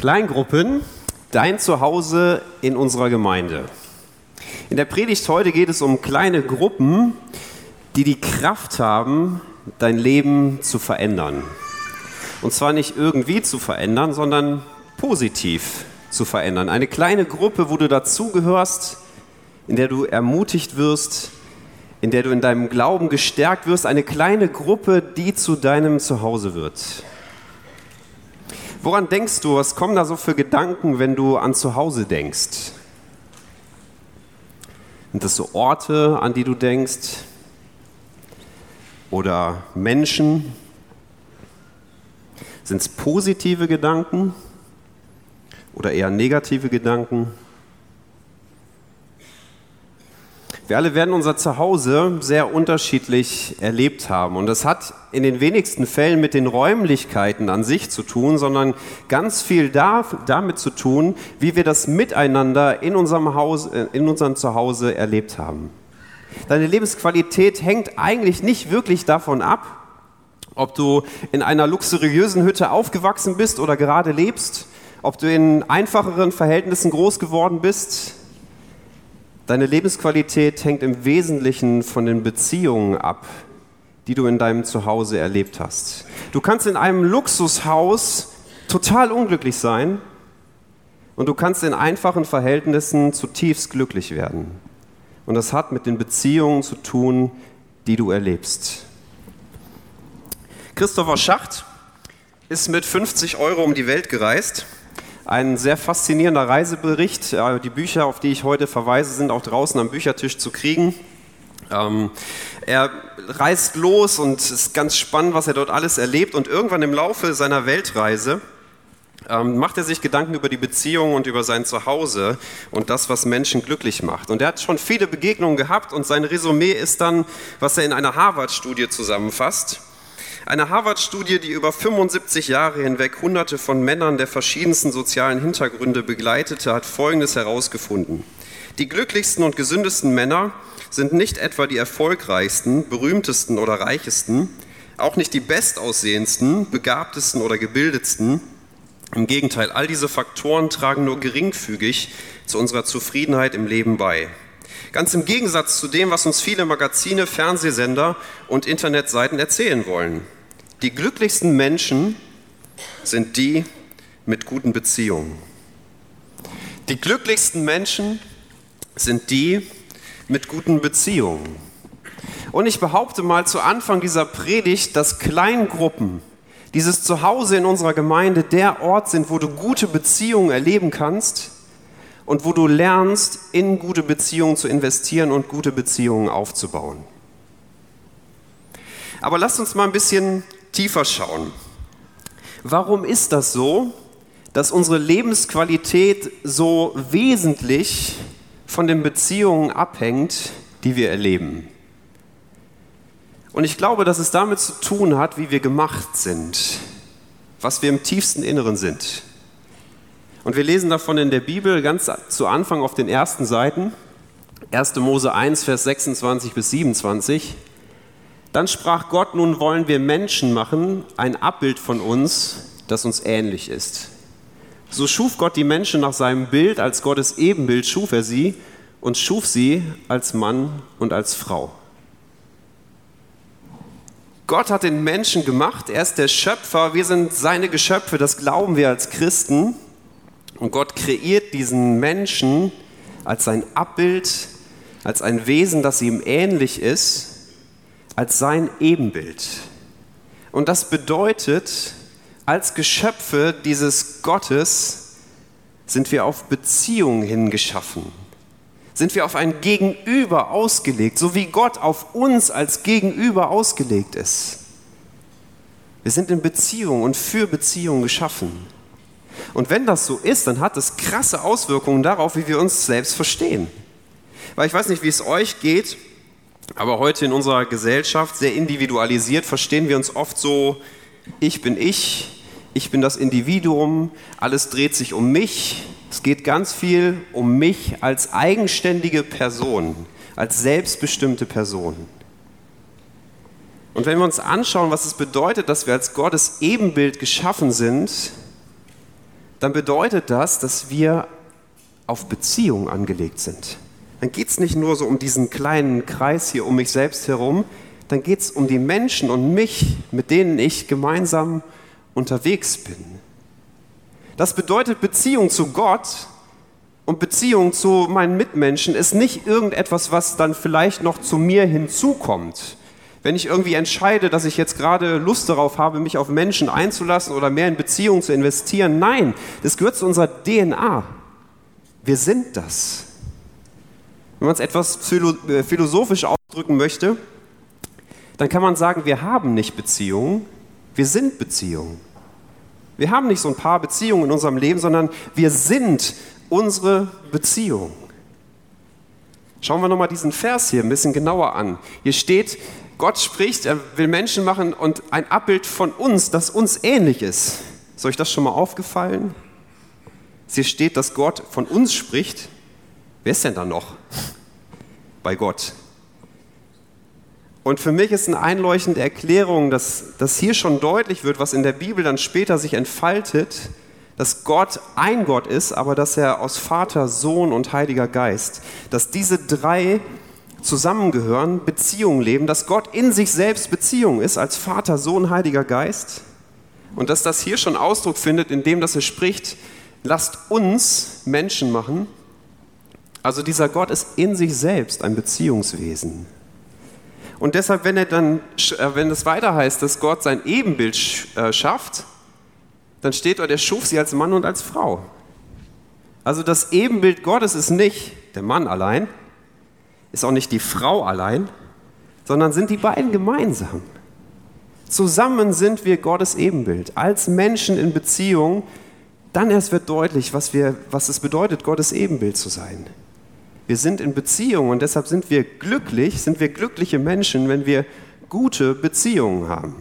Kleingruppen, dein Zuhause in unserer Gemeinde. In der Predigt heute geht es um kleine Gruppen, die die Kraft haben, dein Leben zu verändern. Und zwar nicht irgendwie zu verändern, sondern positiv zu verändern. Eine kleine Gruppe, wo du dazugehörst, in der du ermutigt wirst, in der du in deinem Glauben gestärkt wirst. Eine kleine Gruppe, die zu deinem Zuhause wird. Woran denkst du? Was kommen da so für Gedanken, wenn du an Zuhause denkst? Sind das so Orte, an die du denkst? Oder Menschen? Sind es positive Gedanken oder eher negative Gedanken? Wir alle werden unser Zuhause sehr unterschiedlich erlebt haben. Und das hat in den wenigsten Fällen mit den Räumlichkeiten an sich zu tun, sondern ganz viel damit zu tun, wie wir das Miteinander in unserem Zuhause erlebt haben. Deine Lebensqualität hängt eigentlich nicht wirklich davon ab, ob du in einer luxuriösen Hütte aufgewachsen bist oder gerade lebst, ob du in einfacheren Verhältnissen groß geworden bist. Deine Lebensqualität hängt im Wesentlichen von den Beziehungen ab, die du in deinem Zuhause erlebt hast. Du kannst in einem Luxushaus total unglücklich sein und du kannst in einfachen Verhältnissen zutiefst glücklich werden. Und das hat mit den Beziehungen zu tun, die du erlebst. Christopher Schacht ist mit 50 € um die Welt gereist. Ein sehr faszinierender Reisebericht. Die Bücher, auf die ich heute verweise, sind auch draußen am Büchertisch zu kriegen. Er reist los und es ist ganz spannend, was er dort alles erlebt. Und irgendwann im Laufe seiner Weltreise macht er sich Gedanken über die Beziehung und über sein Zuhause und das, was Menschen glücklich macht. Und er hat schon viele Begegnungen gehabt und sein Resümee ist dann, was er in einer Harvard-Studie zusammenfasst. Eine Harvard-Studie, die über 75 Jahre hinweg Hunderte von Männern der verschiedensten sozialen Hintergründe begleitete, hat Folgendes herausgefunden. Die glücklichsten und gesündesten Männer sind nicht etwa die erfolgreichsten, berühmtesten oder reichesten, auch nicht die bestaussehendsten, begabtesten oder gebildetsten. Im Gegenteil, all diese Faktoren tragen nur geringfügig zu unserer Zufriedenheit im Leben bei. Ganz im Gegensatz zu dem, was uns viele Magazine, Fernsehsender und Internetseiten erzählen wollen. Die glücklichsten Menschen sind die mit guten Beziehungen. Die glücklichsten Menschen sind die mit guten Beziehungen. Und ich behaupte mal zu Anfang dieser Predigt, dass Kleingruppen, dieses Zuhause in unserer Gemeinde, der Ort sind, wo du gute Beziehungen erleben kannst und wo du lernst, in gute Beziehungen zu investieren und gute Beziehungen aufzubauen. Aber lasst uns mal ein bisschen tiefer schauen. Warum ist das so, dass unsere Lebensqualität so wesentlich von den Beziehungen abhängt, die wir erleben? Und ich glaube, dass es damit zu tun hat, wie wir gemacht sind, was wir im tiefsten Inneren sind. Und wir lesen davon in der Bibel ganz zu Anfang auf den ersten Seiten, 1. Mose 1, Vers 26 bis 27. Dann sprach Gott, nun wollen wir Menschen machen, ein Abbild von uns, das uns ähnlich ist. So schuf Gott die Menschen nach seinem Bild, als Gottes Ebenbild schuf er sie und schuf sie als Mann und als Frau. Gott hat den Menschen gemacht, er ist der Schöpfer, wir sind seine Geschöpfe, das glauben wir als Christen. Und Gott kreiert diesen Menschen als sein Abbild, als ein Wesen, das ihm ähnlich ist, als sein Ebenbild. Und das bedeutet, als Geschöpfe dieses Gottes sind wir auf Beziehung hin geschaffen. Sind wir auf ein Gegenüber ausgelegt, so wie Gott auf uns als Gegenüber ausgelegt ist. Wir sind in Beziehung und für Beziehung geschaffen. Und wenn das so ist, dann hat das krasse Auswirkungen darauf, wie wir uns selbst verstehen. Weil ich weiß nicht, wie es euch geht, aber heute in unserer Gesellschaft, sehr individualisiert, verstehen wir uns oft so, ich bin das Individuum, alles dreht sich um mich. Es geht ganz viel um mich als eigenständige Person, als selbstbestimmte Person. Und wenn wir uns anschauen, was es bedeutet, dass wir als Gottes Ebenbild geschaffen sind, dann bedeutet das, dass wir auf Beziehung angelegt sind. Dann geht es nicht nur so um diesen kleinen Kreis hier um mich selbst herum, dann geht es um die Menschen und mich, mit denen ich gemeinsam unterwegs bin. Das bedeutet, Beziehung zu Gott und Beziehung zu meinen Mitmenschen ist nicht irgendetwas, was dann vielleicht noch zu mir hinzukommt. Wenn ich irgendwie entscheide, dass ich jetzt gerade Lust darauf habe, mich auf Menschen einzulassen oder mehr in Beziehungen zu investieren, nein, das gehört zu unserer DNA. Wir sind das. Wenn man es etwas philosophisch ausdrücken möchte, dann kann man sagen, wir haben nicht Beziehungen, wir sind Beziehungen. Wir haben nicht so ein paar Beziehungen in unserem Leben, sondern wir sind unsere Beziehung. Schauen wir nochmal diesen Vers hier ein bisschen genauer an. Hier steht, Gott spricht, er will Menschen machen und ein Abbild von uns, das uns ähnlich ist. Ist euch das schon mal aufgefallen? Hier steht, dass Gott von uns spricht. Wer ist denn da noch bei Gott? Und für mich ist eine einleuchtende Erklärung, dass hier schon deutlich wird, was in der Bibel dann später sich entfaltet, dass Gott ein Gott ist, aber dass er aus Vater, Sohn und Heiliger Geist, dass diese drei zusammengehören, Beziehungen leben, dass Gott in sich selbst Beziehung ist, als Vater, Sohn, Heiliger Geist und dass das hier schon Ausdruck findet, indem dass er spricht, lasst uns Menschen machen. Also dieser Gott ist in sich selbst ein Beziehungswesen. Und deshalb, wenn es weiter heißt, dass Gott sein Ebenbild schafft, dann steht dort, er schuf sie als Mann und als Frau. Also das Ebenbild Gottes ist nicht der Mann allein, ist auch nicht die Frau allein, sondern sind die beiden gemeinsam. Zusammen sind wir Gottes Ebenbild. Als Menschen in Beziehung, dann erst wird deutlich, was es bedeutet, Gottes Ebenbild zu sein. Wir sind in Beziehung und deshalb sind wir glückliche Menschen, wenn wir gute Beziehungen haben.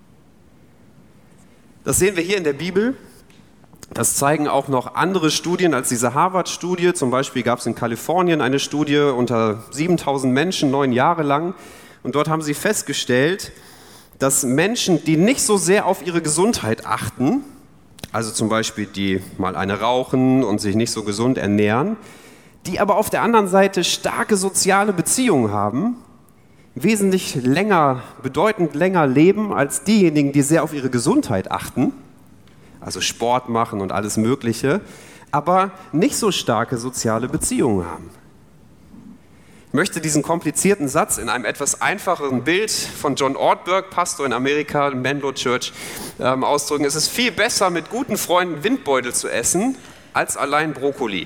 Das sehen wir hier in der Bibel. Das zeigen auch noch andere Studien als diese Harvard-Studie. Zum Beispiel gab es in Kalifornien eine Studie unter 7000 Menschen, 9 Jahre lang. Und dort haben sie festgestellt, dass Menschen, die nicht so sehr auf ihre Gesundheit achten, also zum Beispiel die mal eine rauchen und sich nicht so gesund ernähren, die aber auf der anderen Seite starke soziale Beziehungen haben, wesentlich bedeutend länger leben als diejenigen, die sehr auf ihre Gesundheit achten, also Sport machen und alles Mögliche, aber nicht so starke soziale Beziehungen haben. Ich möchte diesen komplizierten Satz in einem etwas einfacheren Bild von John Ortberg, Pastor in Amerika, Menlo Church, ausdrücken. Es ist viel besser, mit guten Freunden Windbeutel zu essen, als allein Brokkoli.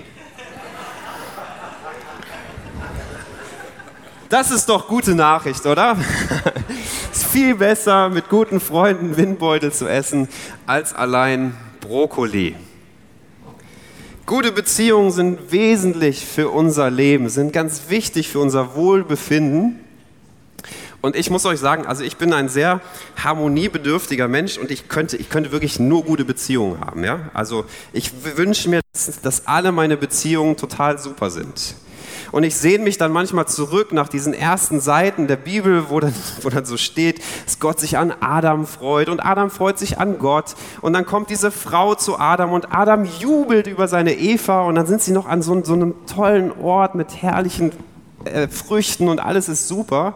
Das ist doch gute Nachricht, oder? Es ist viel besser, mit guten Freunden Windbeutel zu essen, als allein Brokkoli. Gute Beziehungen sind wesentlich für unser Leben, sind ganz wichtig für unser Wohlbefinden. Und ich muss euch sagen, also ich bin ein sehr harmoniebedürftiger Mensch und ich könnte wirklich nur gute Beziehungen haben. Ja? Also ich wünsche mir, dass alle meine Beziehungen total super sind. Und ich sehne mich dann manchmal zurück nach diesen ersten Seiten der Bibel, wo dann so steht, dass Gott sich an Adam freut und Adam freut sich an Gott. Und dann kommt diese Frau zu Adam und Adam jubelt über seine Eva und dann sind sie noch an so einem tollen Ort mit herrlichen Früchten und alles ist super.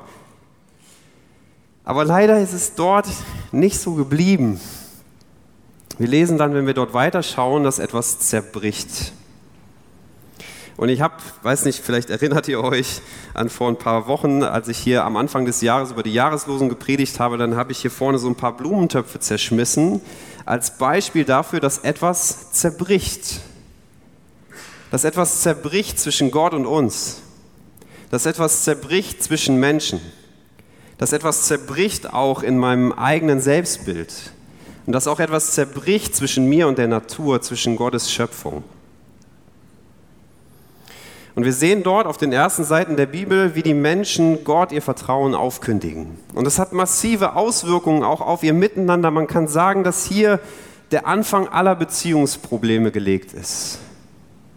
Aber leider ist es dort nicht so geblieben. Wir lesen dann, wenn wir dort weiterschauen, dass etwas zerbricht. Und weiß nicht, vielleicht erinnert ihr euch an vor ein paar Wochen, als ich hier am Anfang des Jahres über die Jahreslosung gepredigt habe, dann habe ich hier vorne so ein paar Blumentöpfe zerschmissen, als Beispiel dafür, dass etwas zerbricht. Dass etwas zerbricht zwischen Gott und uns. Dass etwas zerbricht zwischen Menschen. Dass etwas zerbricht auch in meinem eigenen Selbstbild. Und dass auch etwas zerbricht zwischen mir und der Natur, zwischen Gottes Schöpfung. Und wir sehen dort auf den ersten Seiten der Bibel, wie die Menschen Gott ihr Vertrauen aufkündigen. Und das hat massive Auswirkungen auch auf ihr Miteinander. Man kann sagen, dass hier der Anfang aller Beziehungsprobleme gelegt ist.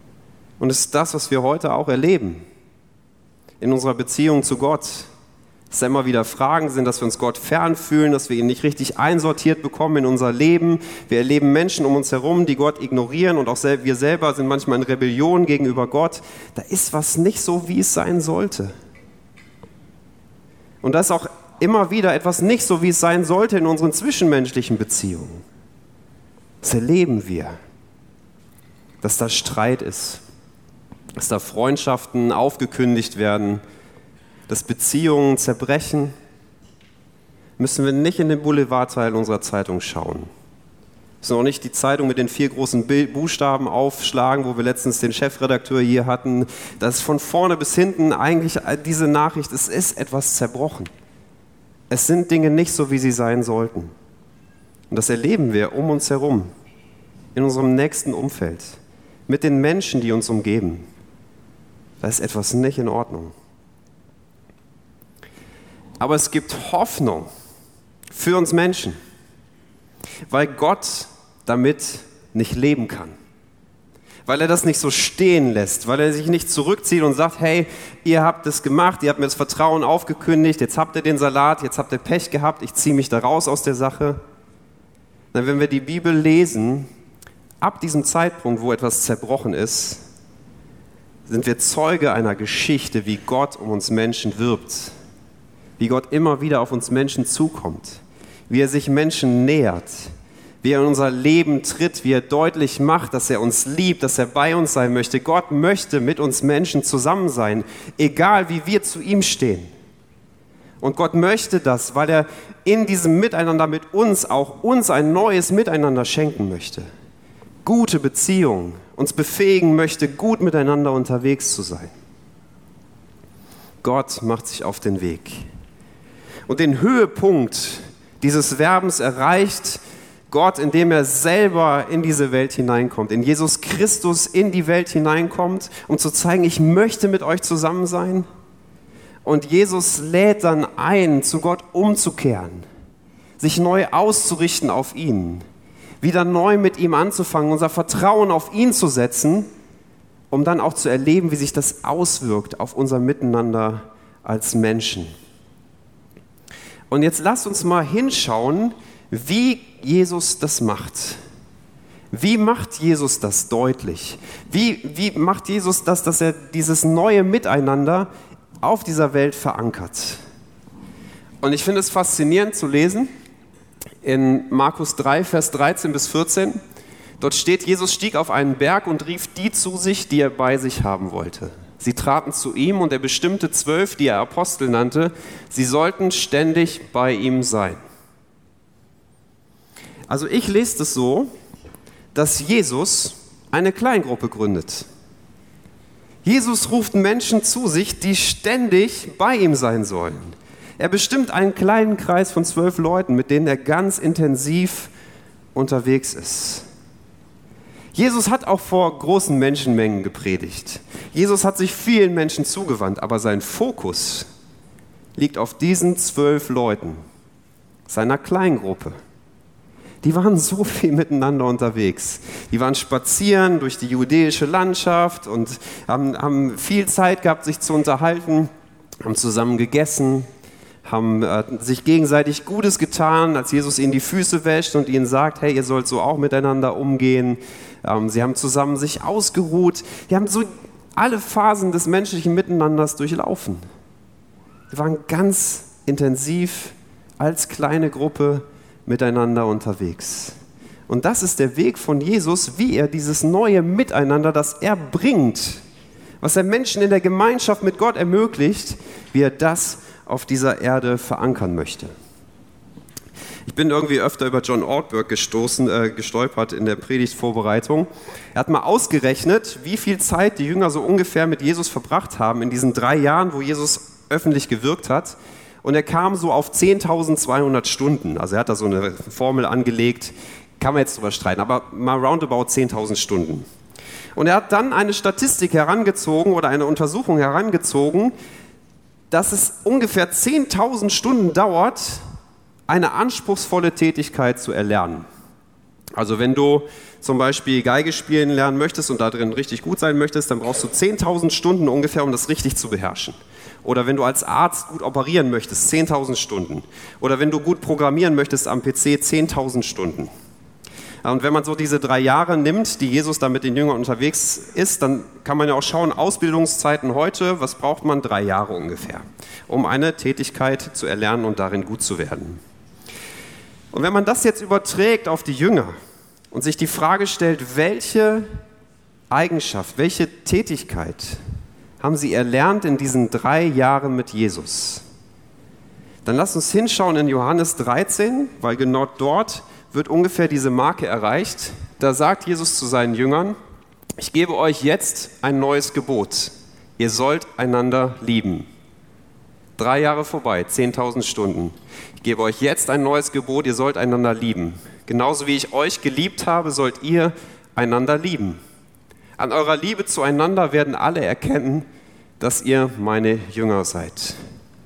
Und es ist das, was wir heute auch erleben in unserer Beziehung zu Gott. dass da immer wieder Fragen sind, dass wir uns Gott fern fühlen, dass wir ihn nicht richtig einsortiert bekommen in unser Leben. Wir erleben Menschen um uns herum, die Gott ignorieren und auch wir selber sind manchmal in Rebellion gegenüber Gott. Da ist was nicht so, wie es sein sollte. Und da ist auch immer wieder etwas nicht so, wie es sein sollte in unseren zwischenmenschlichen Beziehungen. Das erleben wir, dass da Streit ist, dass da Freundschaften aufgekündigt werden, dass Beziehungen zerbrechen. Müssen wir nicht in den Boulevardteil unserer Zeitung schauen. Müssen auch nicht die Zeitung mit den 4 großen Buchstaben aufschlagen, wo wir letztens den Chefredakteur hier hatten. Das ist von vorne bis hinten eigentlich diese Nachricht, es ist etwas zerbrochen. Es sind Dinge nicht so, wie sie sein sollten. Und das erleben wir um uns herum, in unserem nächsten Umfeld, mit den Menschen, die uns umgeben. Da ist etwas nicht in Ordnung. Aber es gibt Hoffnung für uns Menschen, weil Gott damit nicht leben kann. Weil er das nicht so stehen lässt, weil er sich nicht zurückzieht und sagt, hey, ihr habt es gemacht, ihr habt mir das Vertrauen aufgekündigt, jetzt habt ihr den Salat, jetzt habt ihr Pech gehabt, ich ziehe mich da raus aus der Sache. Denn wenn wir die Bibel lesen, ab diesem Zeitpunkt, wo etwas zerbrochen ist, sind wir Zeuge einer Geschichte, wie Gott um uns Menschen wirbt, wie Gott immer wieder auf uns Menschen zukommt, wie er sich Menschen nähert, wie er in unser Leben tritt, wie er deutlich macht, dass er uns liebt, dass er bei uns sein möchte. Gott möchte mit uns Menschen zusammen sein, egal wie wir zu ihm stehen. Und Gott möchte das, weil er in diesem Miteinander mit uns auch uns ein neues Miteinander schenken möchte. Gute Beziehungen, uns befähigen möchte, gut miteinander unterwegs zu sein. Gott macht sich auf den Weg. Und den Höhepunkt dieses Werbens erreicht Gott, indem er selber in diese Welt hineinkommt, in Jesus Christus in die Welt hineinkommt, um zu zeigen, ich möchte mit euch zusammen sein. Und Jesus lädt dann ein, zu Gott umzukehren, sich neu auszurichten auf ihn, wieder neu mit ihm anzufangen, unser Vertrauen auf ihn zu setzen, um dann auch zu erleben, wie sich das auswirkt auf unser Miteinander als Menschen. Und jetzt lasst uns mal hinschauen, wie Jesus das macht. Wie macht Jesus das deutlich? Wie macht Jesus das, dass er dieses neue Miteinander auf dieser Welt verankert? Und ich finde es faszinierend zu lesen, in Markus 3, Vers 13 bis 14, dort steht, Jesus stieg auf einen Berg und rief die zu sich, die er bei sich haben wollte. Sie traten zu ihm und er bestimmte 12, die er Apostel nannte, sie sollten ständig bei ihm sein. Also ich lese das so, dass Jesus eine Kleingruppe gründet. Jesus ruft Menschen zu sich, die ständig bei ihm sein sollen. Er bestimmt einen kleinen Kreis von 12 Leuten, mit denen er ganz intensiv unterwegs ist. Jesus hat auch vor großen Menschenmengen gepredigt. Jesus hat sich vielen Menschen zugewandt, aber sein Fokus liegt auf diesen 12 Leuten, seiner Kleingruppe. Die waren so viel miteinander unterwegs. Die waren spazieren durch die judäische Landschaft und haben viel Zeit gehabt, sich zu unterhalten, haben zusammen gegessen, haben sich gegenseitig Gutes getan, als Jesus ihnen die Füße wäscht und ihnen sagt, hey, ihr sollt so auch miteinander umgehen. Sie haben zusammen sich ausgeruht. Die haben so alle Phasen des menschlichen Miteinanders durchlaufen. Sie waren ganz intensiv als kleine Gruppe miteinander unterwegs. Und das ist der Weg von Jesus, wie er dieses neue Miteinander, das er bringt, was er Menschen in der Gemeinschaft mit Gott ermöglicht, wie er das auf dieser Erde verankern möchte. Ich bin irgendwie öfter über John Ortberg gestolpert in der Predigtvorbereitung. Er hat mal ausgerechnet, wie viel Zeit die Jünger so ungefähr mit Jesus verbracht haben in diesen 3 Jahren, wo Jesus öffentlich gewirkt hat. Und er kam so auf 10.200 Stunden. Also er hat da so eine Formel angelegt, kann man jetzt drüber streiten, aber mal roundabout 10.000 Stunden. Und er hat dann eine Statistik herangezogen oder eine Untersuchung herangezogen, dass es ungefähr 10.000 Stunden dauert, eine anspruchsvolle Tätigkeit zu erlernen. Also wenn du zum Beispiel Geige spielen lernen möchtest und da drin richtig gut sein möchtest, dann brauchst du 10.000 Stunden ungefähr, um das richtig zu beherrschen. Oder wenn du als Arzt gut operieren möchtest, 10.000 Stunden. Oder wenn du gut programmieren möchtest am PC, 10.000 Stunden. Und wenn man so diese 3 Jahre nimmt, die Jesus da mit den Jüngern unterwegs ist, dann kann man ja auch schauen, Ausbildungszeiten heute, was braucht man? 3 Jahre ungefähr, um eine Tätigkeit zu erlernen und darin gut zu werden. Und wenn man das jetzt überträgt auf die Jünger und sich die Frage stellt, welche Eigenschaft, welche Tätigkeit haben sie erlernt in diesen 3 Jahren mit Jesus, dann lasst uns hinschauen in Johannes 13, weil genau dort wird ungefähr diese Marke erreicht. Da sagt Jesus zu seinen Jüngern, ich gebe euch jetzt ein neues Gebot. Ihr sollt einander lieben. 3 Jahre vorbei, 10.000 Stunden. Ich gebe euch jetzt ein neues Gebot, ihr sollt einander lieben. Genauso wie ich euch geliebt habe, sollt ihr einander lieben. An eurer Liebe zueinander werden alle erkennen, dass ihr meine Jünger seid.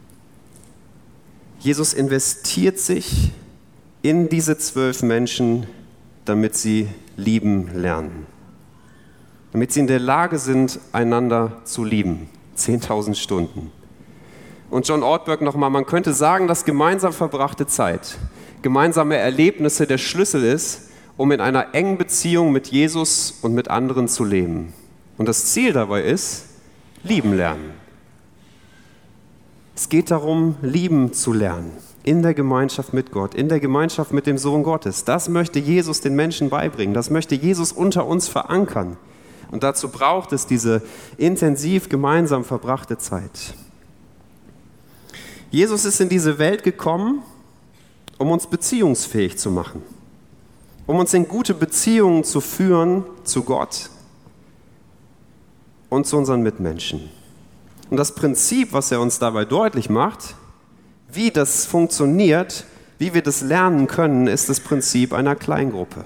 Jesus investiert sich in diese 12 Menschen, damit sie lieben lernen. Damit sie in der Lage sind, einander zu lieben. 10.000 Stunden. Und John Ortberg nochmal, man könnte sagen, dass gemeinsam verbrachte Zeit, gemeinsame Erlebnisse der Schlüssel ist, um in einer engen Beziehung mit Jesus und mit anderen zu leben. Und das Ziel dabei ist, lieben lernen. Es geht darum, lieben zu lernen. In der Gemeinschaft mit Gott, in der Gemeinschaft mit dem Sohn Gottes. Das möchte Jesus den Menschen beibringen. Das möchte Jesus unter uns verankern. Und dazu braucht es diese intensiv gemeinsam verbrachte Zeit. Jesus ist in diese Welt gekommen, um uns beziehungsfähig zu machen, um uns in gute Beziehungen zu führen zu Gott und zu unseren Mitmenschen. Und das Prinzip, was er uns dabei deutlich macht, wie das funktioniert, wie wir das lernen können, ist das Prinzip einer Kleingruppe.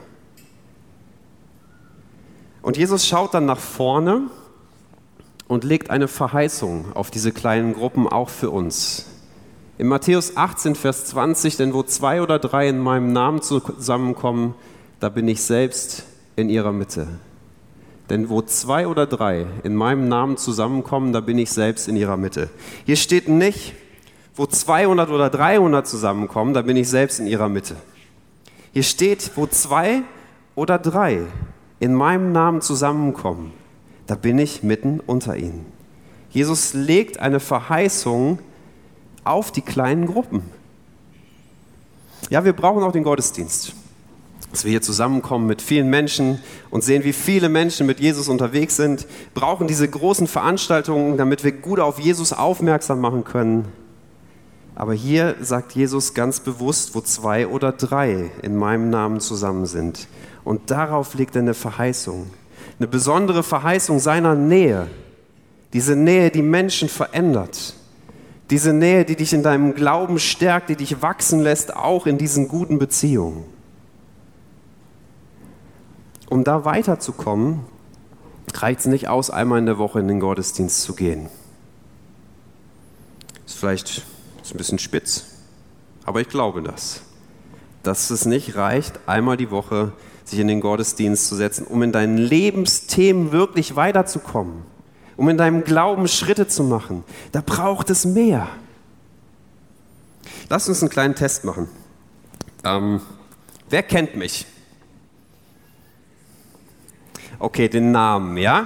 Und Jesus schaut dann nach vorne und legt eine Verheißung auf diese kleinen Gruppen auch für uns. In Matthäus 18, Vers 20, denn wo 2 oder 3 in meinem Namen zusammenkommen, da bin ich selbst in ihrer Mitte. Denn wo 2 oder 3 in meinem Namen zusammenkommen, da bin ich selbst in ihrer Mitte. Hier steht nicht, wo 200 oder 300 zusammenkommen, da bin ich selbst in ihrer Mitte. Hier steht, wo 2 oder 3 in meinem Namen zusammenkommen, da bin ich mitten unter ihnen. Jesus legt eine Verheißung auf die kleinen Gruppen. Ja, wir brauchen auch den Gottesdienst. Dass wir hier zusammenkommen mit vielen Menschen und sehen, wie viele Menschen mit Jesus unterwegs sind, brauchen diese großen Veranstaltungen, damit wir gut auf Jesus aufmerksam machen können. Aber hier sagt Jesus ganz bewusst, wo 2 oder 3 in meinem Namen zusammen sind. Und darauf liegt eine Verheißung, eine besondere Verheißung seiner Nähe. Diese Nähe, die Menschen verändert. Diese Nähe, die dich in deinem Glauben stärkt, die dich wachsen lässt, auch in diesen guten Beziehungen. Um da weiterzukommen, reicht es nicht aus, einmal in der Woche in den Gottesdienst zu gehen. Ist vielleicht ein bisschen spitz, aber ich glaube das. Dass es nicht reicht, einmal die Woche sich in den Gottesdienst zu setzen, um in deinen Lebensthemen wirklich weiterzukommen, um in deinem Glauben Schritte zu machen. Da braucht es mehr. Lass uns einen kleinen Test machen. Wer kennt mich? Okay, den Namen, ja?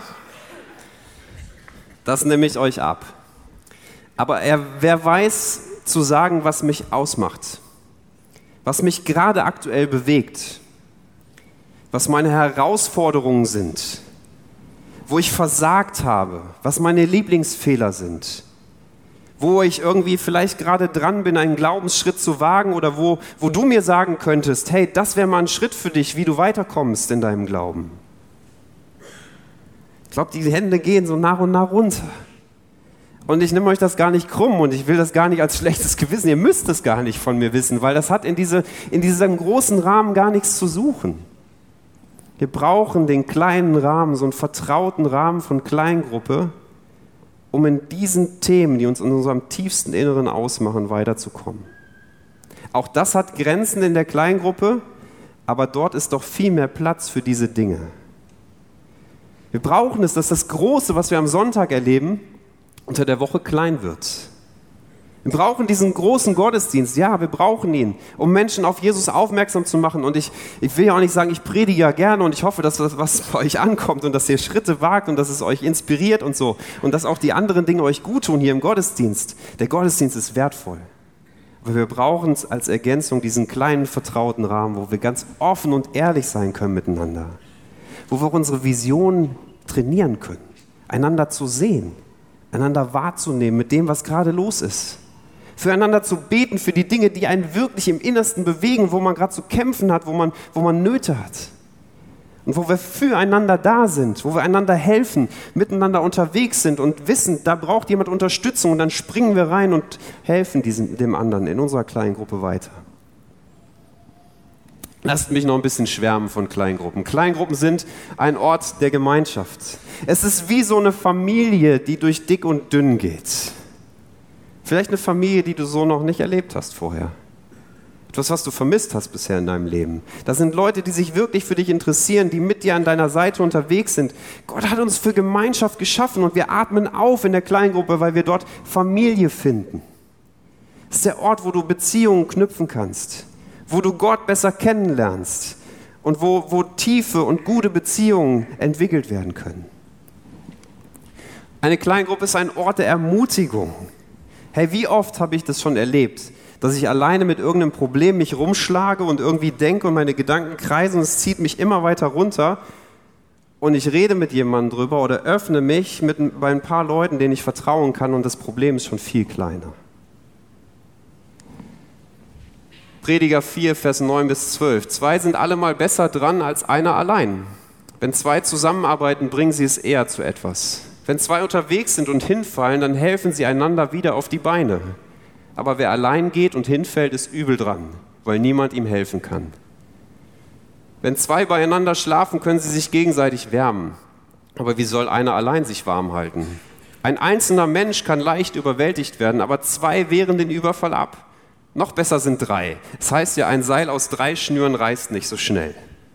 Das nehme ich euch ab. Aber wer weiß zu sagen, was mich ausmacht? Was mich gerade aktuell bewegt? Was meine Herausforderungen sind? Wo ich versagt habe? Was meine Lieblingsfehler sind? Wo ich irgendwie vielleicht gerade dran bin, einen Glaubensschritt zu wagen oder wo du mir sagen könntest, hey, das wäre mal ein Schritt für dich, wie du weiterkommst in deinem Glauben. Ich glaube, die Hände gehen so nach und nach runter. Und ich nehme euch das gar nicht krumm und ich will das gar nicht als schlechtes Gewissen. Ihr müsst es gar nicht von mir wissen, weil das hat in diesem großen Rahmen gar nichts zu suchen. Wir brauchen den kleinen Rahmen, so einen vertrauten Rahmen von Kleingruppe, um in diesen Themen, die uns in unserem tiefsten Inneren ausmachen, weiterzukommen. Auch das hat Grenzen in der Kleingruppe, aber dort ist doch viel mehr Platz für diese Dinge. Wir brauchen es, dass das Große, was wir am Sonntag erleben, unter der Woche klein wird. Wir brauchen diesen großen Gottesdienst, ja, wir brauchen ihn, um Menschen auf Jesus aufmerksam zu machen. Und ich will ja auch nicht sagen, ich predige ja gerne und ich hoffe, dass das was bei euch ankommt und dass ihr Schritte wagt und dass es euch inspiriert und so. Und dass auch die anderen Dinge euch gut tun hier im Gottesdienst. Der Gottesdienst ist wertvoll. Aber wir brauchen es als Ergänzung diesen kleinen, vertrauten Rahmen, wo wir ganz offen und ehrlich sein können miteinander. Wo wir auch unsere Vision trainieren können, einander zu sehen, einander wahrzunehmen mit dem, was gerade los ist. Füreinander zu beten für die Dinge, die einen wirklich im Innersten bewegen, wo man gerade zu kämpfen hat, wo man Nöte hat. Und wo wir füreinander da sind, wo wir einander helfen, miteinander unterwegs sind und wissen, da braucht jemand Unterstützung und dann springen wir rein und helfen dem anderen in unserer kleinen Gruppe weiter. Lasst mich noch ein bisschen schwärmen von Kleingruppen. Kleingruppen sind ein Ort der Gemeinschaft. Es ist wie so eine Familie, die durch dick und dünn geht. Vielleicht eine Familie, die du so noch nicht erlebt hast vorher. Etwas, was du vermisst hast bisher in deinem Leben. Das sind Leute, die sich wirklich für dich interessieren, die mit dir an deiner Seite unterwegs sind. Gott hat uns für Gemeinschaft geschaffen und wir atmen auf in der Kleingruppe, weil wir dort Familie finden. Es ist der Ort, wo du Beziehungen knüpfen kannst, wo du Gott besser kennenlernst und wo tiefe und gute Beziehungen entwickelt werden können. Eine Kleingruppe ist ein Ort der Ermutigung. Hey, wie oft habe ich das schon erlebt, dass ich alleine mit irgendeinem Problem mich rumschlage und irgendwie denke und meine Gedanken kreisen und es zieht mich immer weiter runter und ich rede mit jemandem drüber oder öffne mich bei ein paar Leuten, denen ich vertrauen kann und das Problem ist schon viel kleiner. Prediger 4, Vers 9 bis 12. 2 sind allemal besser dran als einer allein. Wenn 2 zusammenarbeiten, bringen sie es eher zu etwas. Wenn 2 unterwegs sind und hinfallen, dann helfen sie einander wieder auf die Beine. Aber wer allein geht und hinfällt, ist übel dran, weil niemand ihm helfen kann. Wenn 2 beieinander schlafen, können sie sich gegenseitig wärmen. Aber wie soll einer allein sich warm halten? Ein einzelner Mensch kann leicht überwältigt werden, aber 2 wehren den Überfall ab. Noch besser sind 3. Es heißt ja, ein Seil aus 3 Schnüren reißt nicht so schnell.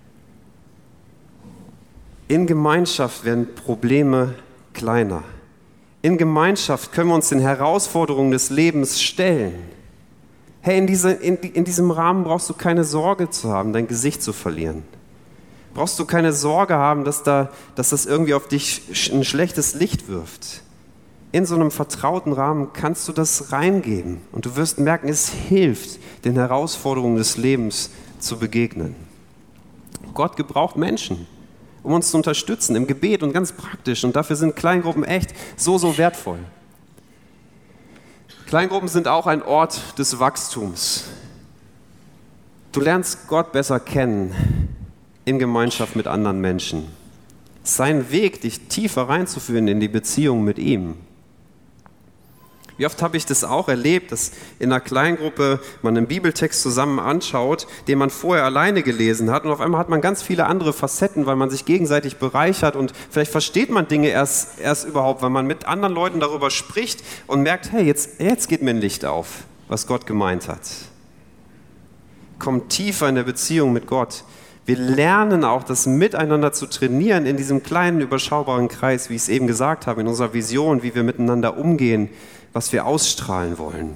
In Gemeinschaft werden Probleme kleiner. In Gemeinschaft können wir uns den Herausforderungen des Lebens stellen. Hey, in diesem Rahmen brauchst du keine Sorge zu haben, dein Gesicht zu verlieren. Brauchst du keine Sorge haben, dass das irgendwie auf dich ein schlechtes Licht wirft. In so einem vertrauten Rahmen kannst du das reingeben und du wirst merken, es hilft, den Herausforderungen des Lebens zu begegnen. Gott gebraucht Menschen, um uns zu unterstützen im Gebet und ganz praktisch. Und dafür sind Kleingruppen echt so wertvoll. Kleingruppen sind auch ein Ort des Wachstums. Du lernst Gott besser kennen in Gemeinschaft mit anderen Menschen. Sein Weg, dich tiefer reinzuführen in die Beziehung mit ihm. Wie oft habe ich das auch erlebt, dass in einer Kleingruppe man einen Bibeltext zusammen anschaut, den man vorher alleine gelesen hat und auf einmal hat man ganz viele andere Facetten, weil man sich gegenseitig bereichert und vielleicht versteht man Dinge erst überhaupt, weil man mit anderen Leuten darüber spricht und merkt, hey, jetzt geht mir ein Licht auf, was Gott gemeint hat. Kommt tiefer in der Beziehung mit Gott. Wir lernen auch, das miteinander zu trainieren in diesem kleinen, überschaubaren Kreis, wie ich es eben gesagt habe, in unserer Vision, wie wir miteinander umgehen, was wir ausstrahlen wollen.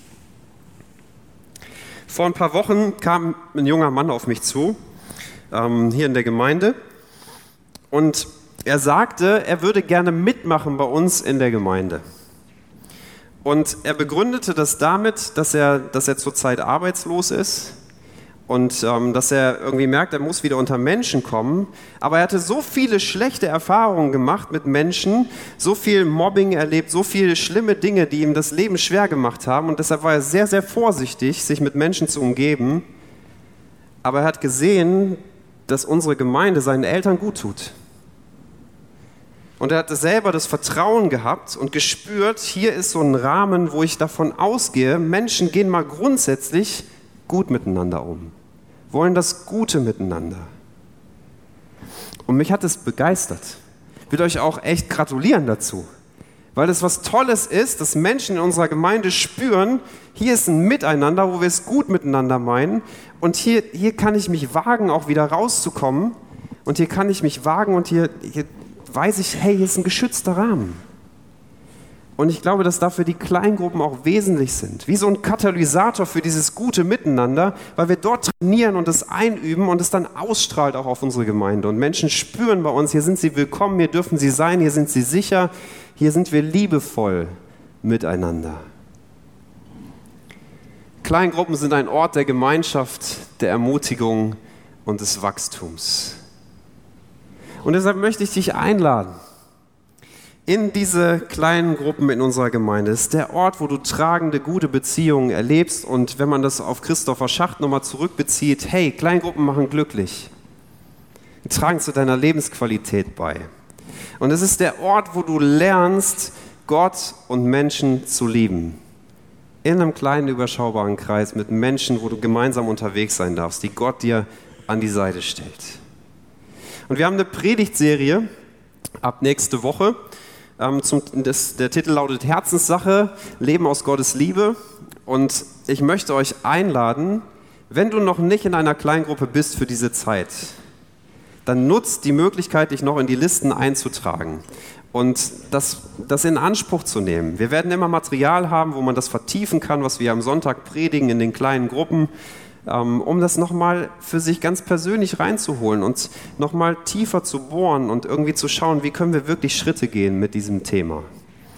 Vor ein paar Wochen kam ein junger Mann auf mich zu, hier in der Gemeinde, und er sagte, er würde gerne mitmachen bei uns in der Gemeinde. Und er begründete das damit, dass er zurzeit arbeitslos ist und dass er irgendwie merkt, er muss wieder unter Menschen kommen. Aber er hatte so viele schlechte Erfahrungen gemacht mit Menschen, so viel Mobbing erlebt, so viele schlimme Dinge, die ihm das Leben schwer gemacht haben. Und deshalb war er sehr, sehr vorsichtig, sich mit Menschen zu umgeben. Aber er hat gesehen, dass unsere Gemeinde seinen Eltern gut tut. Und er hatte selber das Vertrauen gehabt und gespürt, hier ist so ein Rahmen, wo ich davon ausgehe, Menschen gehen mal grundsätzlich gut miteinander um. Wollen das Gute miteinander. Und mich hat es begeistert. Ich will euch auch echt gratulieren dazu. weil es was Tolles ist, dass Menschen in unserer Gemeinde spüren, hier ist ein Miteinander, wo wir es gut miteinander meinen und hier kann ich mich wagen, auch wieder rauszukommen und hier kann ich mich wagen und hier weiß ich, hey, hier ist ein geschützter Rahmen. Und ich glaube, dass dafür die Kleingruppen auch wesentlich sind, wie so ein Katalysator für dieses gute Miteinander, weil wir dort trainieren und es einüben und es dann ausstrahlt auch auf unsere Gemeinde. Und Menschen spüren bei uns, hier sind sie willkommen, hier dürfen sie sein, hier sind sie sicher, hier sind wir liebevoll miteinander. Kleingruppen sind ein Ort der Gemeinschaft, der Ermutigung und des Wachstums. Und deshalb möchte ich dich einladen, in diese kleinen Gruppen in unserer Gemeinde. Es ist der Ort, wo du tragende, gute Beziehungen erlebst. Und wenn man das auf Christopher Schacht nochmal zurückbezieht, hey, Kleingruppen machen glücklich. Die tragen zu deiner Lebensqualität bei. Und es ist der Ort, wo du lernst, Gott und Menschen zu lieben. In einem kleinen, überschaubaren Kreis mit Menschen, wo du gemeinsam unterwegs sein darfst, die Gott dir an die Seite stellt. Und wir haben eine Predigtserie ab nächste Woche. Der Titel lautet Herzenssache, Leben aus Gottes Liebe. Und ich möchte euch einladen, wenn du noch nicht in einer Kleingruppe bist für diese Zeit, dann nutzt die Möglichkeit, dich noch in die Listen einzutragen und das in Anspruch zu nehmen. Wir werden immer Material haben, wo man das vertiefen kann, was wir am Sonntag predigen in den kleinen Gruppen, um das nochmal für sich ganz persönlich reinzuholen und nochmal tiefer zu bohren und irgendwie zu schauen, wie können wir wirklich Schritte gehen mit diesem Thema.